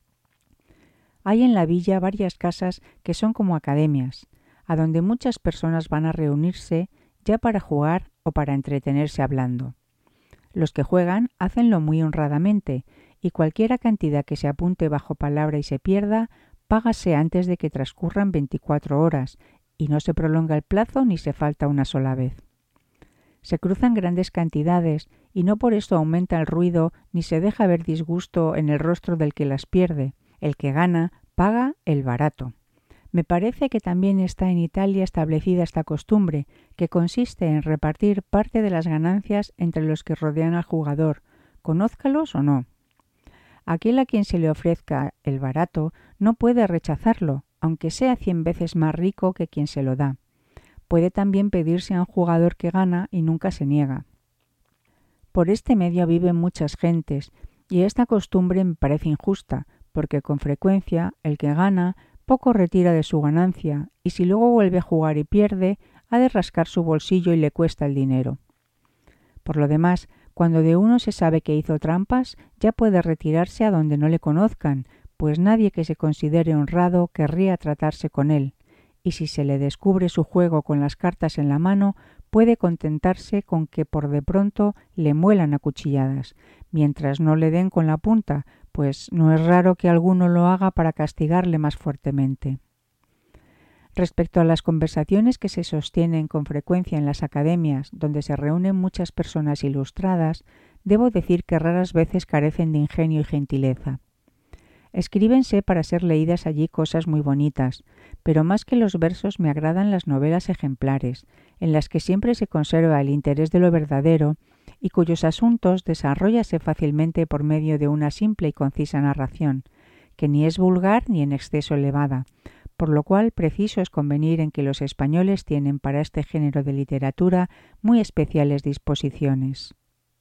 Hay en la villa varias casas que son como academias, a donde muchas personas van a reunirse ya para jugar o para entretenerse hablando. Los que juegan hacenlo muy honradamente y cualquiera cantidad que se apunte bajo palabra y se pierda, págase antes de que transcurran 24 horas y no se prolonga el plazo ni se falta una sola vez. Se cruzan grandes cantidades y no por esto aumenta el ruido ni se deja ver disgusto en el rostro del que las pierde. El que gana paga el barato. Me parece que también está en Italia establecida esta costumbre, que consiste en repartir parte de las ganancias entre los que rodean al jugador, conózcalos o no. Aquel a quien se le ofrezca el barato no puede rechazarlo, aunque sea 100 veces más rico que quien se lo da. Puede también pedirse a un jugador que gana y nunca se niega. Por este medio viven muchas gentes, y esta costumbre me parece injusta, porque con frecuencia el que gana poco retira de su ganancia, y si luego vuelve a jugar y pierde, ha de rascar su bolsillo y le cuesta el dinero. Por lo demás, cuando de uno se sabe que hizo trampas, ya puede retirarse a donde no le conozcan, pues nadie que se considere honrado querría tratarse con él, y si se le descubre su juego con las cartas en la mano, puede contentarse con que por de pronto le muelan a cuchilladas, mientras no le den con la punta, pues no es raro que alguno lo haga para castigarle más fuertemente. Respecto a las conversaciones que se sostienen con frecuencia en las academias, donde se reúnen muchas personas ilustradas, debo decir que raras veces carecen de ingenio y gentileza. Escríbense para ser leídas allí cosas muy bonitas, pero más que los versos me agradan las novelas ejemplares, en las que siempre se conserva el interés de lo verdadero y cuyos asuntos desarróllase fácilmente por medio de una simple y concisa narración, que ni es vulgar ni en exceso elevada, por lo cual preciso es convenir en que los españoles tienen para este género de literatura muy especiales disposiciones.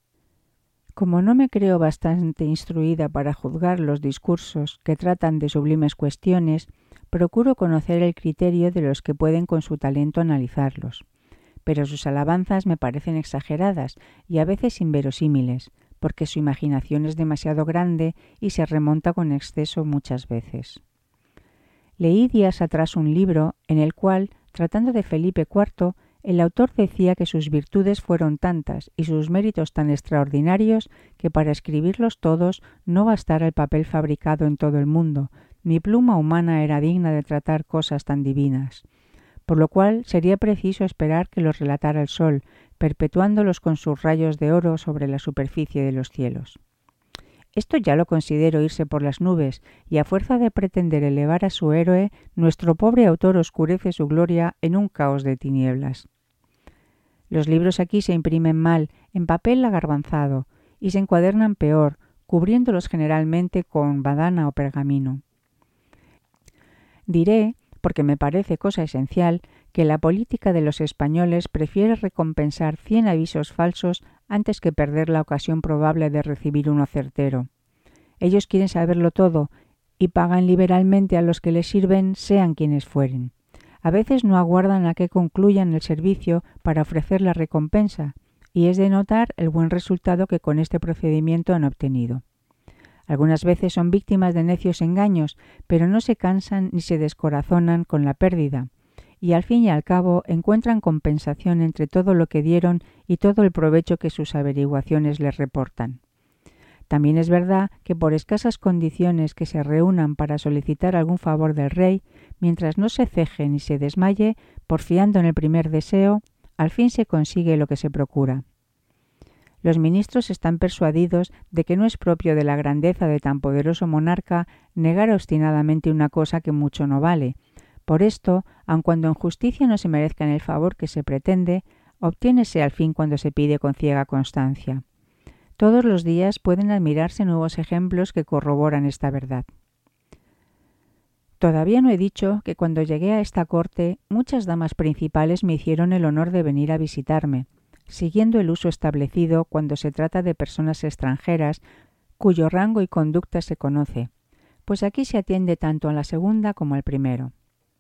Como no me creo bastante instruida para juzgar los discursos que tratan de sublimes cuestiones, procuro conocer el criterio de los que pueden con su talento analizarlos. Pero sus alabanzas me parecen exageradas y a veces inverosímiles, porque su imaginación es demasiado grande y se remonta con exceso muchas veces. Leí días atrás un libro en el cual, tratando de Felipe IV, el autor decía que sus virtudes fueron tantas y sus méritos tan extraordinarios que para escribirlos todos no bastara el papel fabricado en todo el mundo, ni pluma humana era digna de tratar cosas tan divinas, por lo cual sería preciso esperar que los relatara el sol, perpetuándolos con sus rayos de oro sobre la superficie de los cielos. Esto ya lo considero irse por las nubes, y a fuerza de pretender elevar a su héroe, nuestro pobre autor oscurece su gloria en un caos de tinieblas. Los libros aquí se imprimen mal, en papel agarbanzado, y se encuadernan peor, cubriéndolos generalmente con badana o pergamino. Diré, porque me parece cosa esencial, que la política de los españoles prefiere recompensar 100 avisos falsos antes que perder la ocasión probable de recibir uno certero. Ellos quieren saberlo todo, y pagan liberalmente a los que les sirven, sean quienes fueren. A veces no aguardan a que concluyan el servicio para ofrecer la recompensa, y es de notar el buen resultado que con este procedimiento han obtenido. Algunas veces son víctimas de necios engaños, pero no se cansan ni se descorazonan con la pérdida, y al fin y al cabo encuentran compensación entre todo lo que dieron y todo el provecho que sus averiguaciones les reportan. También es verdad que por escasas condiciones que se reúnan para solicitar algún favor del rey, mientras no se ceje ni se desmaye, porfiando en el primer deseo, al fin se consigue lo que se procura. Los ministros están persuadidos de que no es propio de la grandeza de tan poderoso monarca negar obstinadamente una cosa que mucho no vale. Por esto, aun cuando en justicia no se merezcan el favor que se pretende, obtiénese al fin cuando se pide con ciega constancia. Todos los días pueden admirarse nuevos ejemplos que corroboran esta verdad. Todavía no he dicho que cuando llegué a esta corte, muchas damas principales me hicieron el honor de venir a visitarme, siguiendo el uso establecido cuando se trata de personas extranjeras cuyo rango y conducta se conoce, pues aquí se atiende tanto a la segunda como al primero.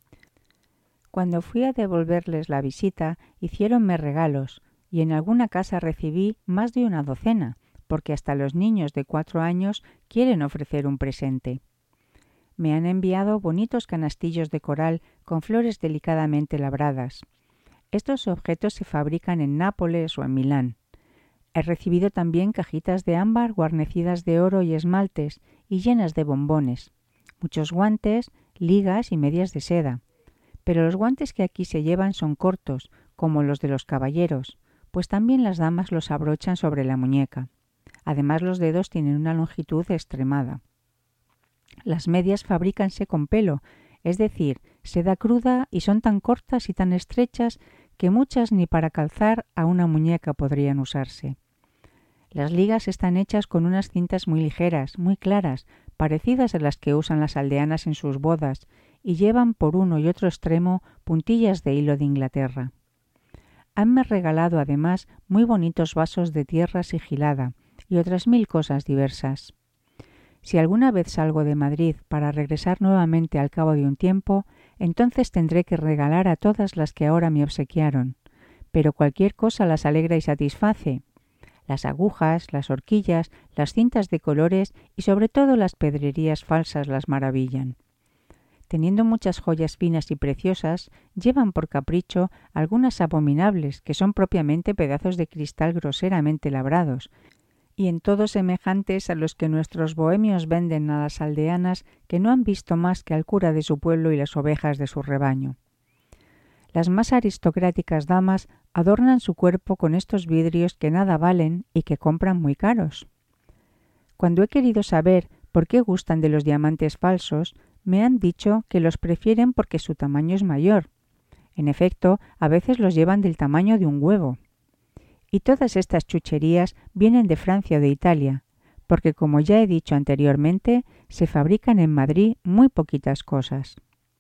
Cuando fui a devolverles la visita, hiciéronme regalos, y en alguna casa recibí más de una docena, porque hasta los niños de 4 años quieren ofrecer un presente. Me han enviado bonitos canastillos de coral con flores delicadamente labradas. Estos objetos se fabrican en Nápoles o en Milán. He recibido también cajitas de ámbar guarnecidas de oro y esmaltes y llenas de bombones, muchos guantes, ligas y medias de seda. Pero los guantes que aquí se llevan son cortos, como los de los caballeros, pues también las damas los abrochan sobre la muñeca. Además, los dedos tienen una longitud extremada. Las medias fabrícanse con pelo, es decir, seda cruda, y son tan cortas y tan estrechas que muchas ni para calzar a una muñeca podrían usarse. Las ligas están hechas con unas cintas muy ligeras, muy claras, parecidas a las que usan las aldeanas en sus bodas, y llevan por uno y otro extremo puntillas de hilo de Inglaterra. Hanme regalado además muy bonitos vasos de tierra sigilada y otras 1000 cosas diversas. Si alguna vez salgo de Madrid para regresar nuevamente al cabo de un tiempo, entonces tendré que regalar a todas las que ahora me obsequiaron, pero cualquier cosa las alegra y satisface. Las agujas, las horquillas, las cintas de colores y sobre todo las pedrerías falsas las maravillan. Teniendo muchas joyas finas y preciosas, llevan por capricho algunas abominables que son propiamente pedazos de cristal groseramente labrados, y en todo semejantes a los que nuestros bohemios venden a las aldeanas que no han visto más que al cura de su pueblo y las ovejas de su rebaño. Las más aristocráticas damas adornan su cuerpo con estos vidrios que nada valen y que compran muy caros. Cuando he querido saber por qué gustan de los diamantes falsos, me han dicho que los prefieren porque su tamaño es mayor. En efecto, a veces los llevan del tamaño de un huevo. Y todas estas chucherías vienen de Francia o de Italia, porque como ya he dicho anteriormente, se fabrican en Madrid muy poquitas cosas.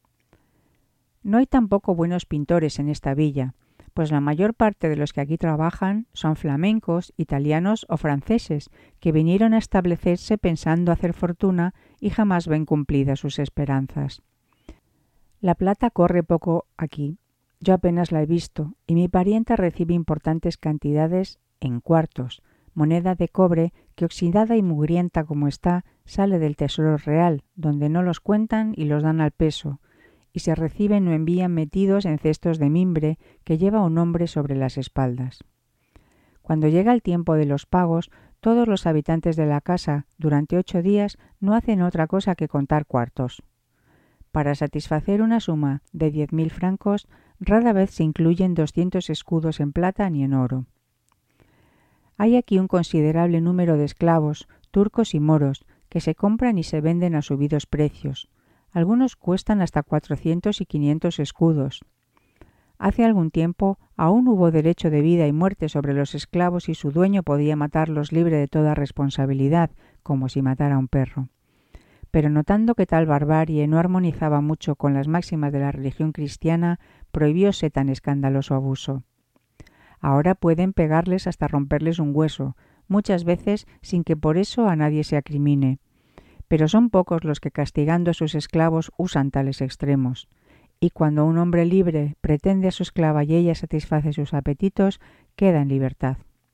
No hay tampoco buenos pintores en esta villa, pues la mayor parte de los que aquí trabajan son flamencos, italianos o franceses, que vinieron a establecerse pensando hacer fortuna y jamás ven cumplidas sus esperanzas. La plata corre poco aquí. Yo apenas la he visto, y mi parienta recibe importantes cantidades en cuartos, moneda de cobre que, oxidada y mugrienta como está, sale del tesoro real, donde no los cuentan y los dan al peso, y se reciben o envían metidos en cestos de mimbre que lleva un hombre sobre las espaldas. Cuando llega el tiempo de los pagos, todos los habitantes de la casa, durante 8 días, no hacen otra cosa que contar cuartos. Para satisfacer una suma de 10.000 francos, rara vez se incluyen 200 escudos en plata ni en oro. Hay aquí un considerable número de esclavos, turcos y moros, que se compran y se venden a subidos precios. Algunos cuestan hasta 400 y 500 escudos. Hace algún tiempo aún hubo derecho de vida y muerte sobre los esclavos y su dueño podía matarlos libre de toda responsabilidad, como si matara a un perro. Pero notando que tal barbarie no armonizaba mucho con las máximas de la religión cristiana, prohibióse tan escandaloso abuso. Ahora pueden pegarles hasta romperles un hueso, muchas veces sin que por eso a nadie se acrimine. Pero son pocos los que castigando a sus esclavos usan tales extremos. Y cuando un hombre libre pretende a su esclava y ella satisface sus apetitos, queda en libertad.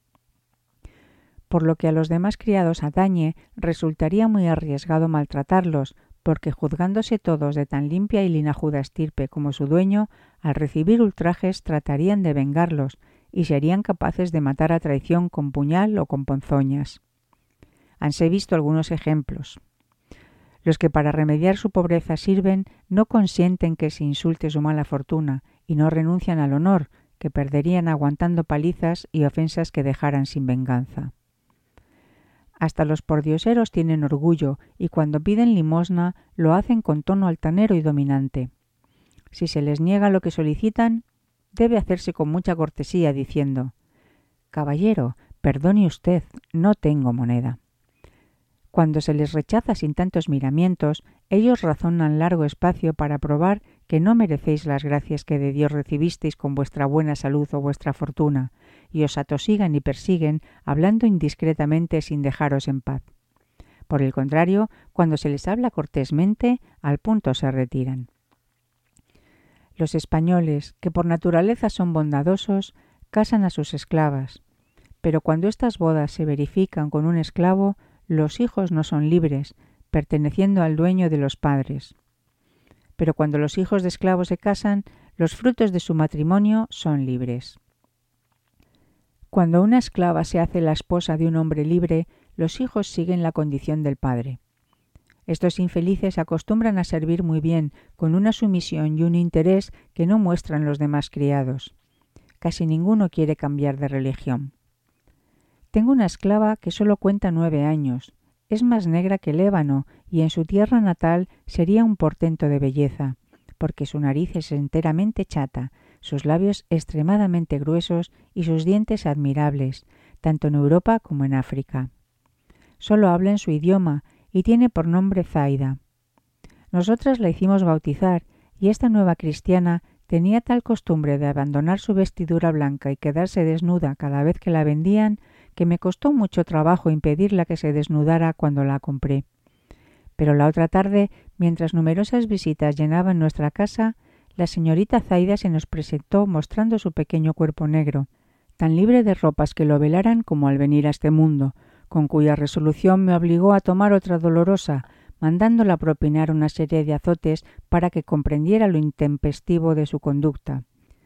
Por lo que a los demás criados atañe, resultaría muy arriesgado maltratarlos, porque juzgándose todos de tan limpia y linajuda estirpe como su dueño, al recibir ultrajes tratarían de vengarlos y serían capaces de matar a traición con puñal o con ponzoñas. Hanse visto algunos ejemplos. Los que para remediar su pobreza sirven no consienten que se insulte su mala fortuna y no renuncian al honor, que perderían aguantando palizas y ofensas que dejaran sin venganza. Hasta los pordioseros tienen orgullo y cuando piden limosna lo hacen con tono altanero y dominante. Si se les niega lo que solicitan, debe hacerse con mucha cortesía diciendo: «Caballero, perdone usted, no tengo moneda». Cuando se les rechaza sin tantos miramientos, ellos razonan largo espacio para probar que no merecéis las gracias que de Dios recibisteis con vuestra buena salud o vuestra fortuna, y os atosigan y persiguen, hablando indiscretamente sin dejaros en paz. Por el contrario, cuando se les habla cortésmente, al punto se retiran. Los españoles, que por naturaleza son bondadosos, casan a sus esclavas, pero cuando estas bodas se verifican con un esclavo, los hijos no son libres, perteneciendo al dueño de los padres. Pero cuando los hijos de esclavos se casan, los frutos de su matrimonio son libres. Cuando una esclava se hace la esposa de un hombre libre, los hijos siguen la condición del padre. Estos infelices acostumbran a servir muy bien, con una sumisión y un interés que no muestran los demás criados. Casi ninguno quiere cambiar de religión. Tengo una esclava que solo cuenta 9 años. Es más negra que el ébano y en su tierra natal sería un portento de belleza, porque su nariz es enteramente chata, sus labios extremadamente gruesos y sus dientes admirables, tanto en Europa como en África. Solo habla en su idioma y tiene por nombre Zaida. Nosotras la hicimos bautizar y esta nueva cristiana tenía tal costumbre de abandonar su vestidura blanca y quedarse desnuda cada vez que la vendían, que me costó mucho trabajo impedirla que se desnudara cuando la compré. Pero la otra tarde, mientras numerosas visitas llenaban nuestra casa, la señorita Zaida se nos presentó mostrando su pequeño cuerpo negro, tan libre de ropas que lo velaran como al venir a este mundo, con cuya resolución me obligó a tomar otra dolorosa, mandándola propinar una serie de azotes para que comprendiera lo intempestivo de su conducta.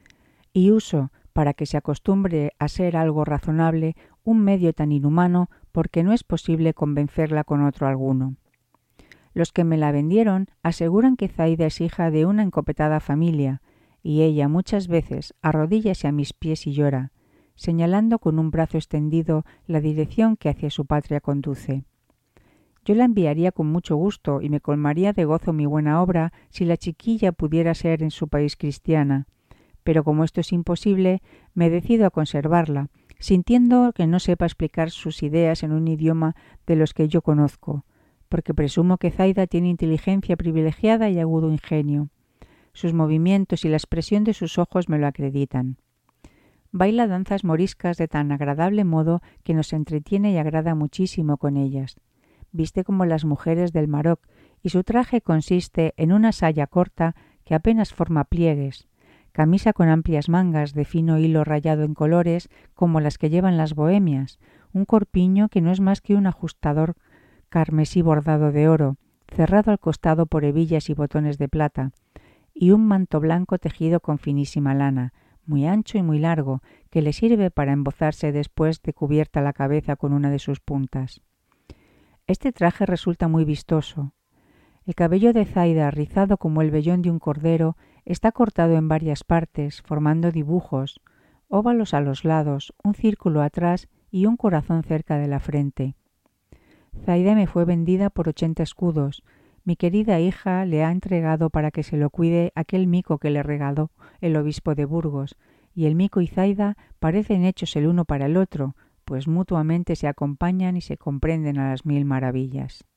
Y uso, para que se acostumbre a ser algo razonable, un medio tan inhumano porque no es posible convencerla con otro alguno. Los que me la vendieron aseguran que Zaida es hija de una encopetada familia, y ella muchas veces arrodíllase a mis pies y llora, señalando con un brazo extendido la dirección que hacia su patria conduce. Yo la enviaría con mucho gusto y me colmaría de gozo mi buena obra si la chiquilla pudiera ser en su país cristiana, pero como esto es imposible, me decido a conservarla, sintiendo que no sepa explicar sus ideas en un idioma de los que yo conozco, porque presumo que Zaida tiene inteligencia privilegiada y agudo ingenio. Sus movimientos y la expresión de sus ojos me lo acreditan. Baila danzas moriscas de tan agradable modo que nos entretiene y agrada muchísimo con ellas. Viste como las mujeres del Maroc y su traje consiste en una saya corta que apenas forma pliegues, camisa con amplias mangas de fino hilo rayado en colores como las que llevan las bohemias, un corpiño que no es más que un ajustador carmesí bordado de oro, cerrado al costado por hebillas y botones de plata, y un manto blanco tejido con finísima lana, muy ancho y muy largo, que le sirve para embozarse después de cubierta la cabeza con una de sus puntas. Este traje resulta muy vistoso. El cabello de Zaida, rizado como el vellón de un cordero, está cortado en varias partes, formando dibujos, óvalos a los lados, un círculo atrás y un corazón cerca de la frente. Zaida me fue vendida por 80 escudos. Mi querida hija le ha entregado para que se lo cuide aquel mico que le regaló el obispo de Burgos, y el mico y Zaida parecen hechos el uno para el otro, pues mutuamente se acompañan y se comprenden a las 1000 maravillas.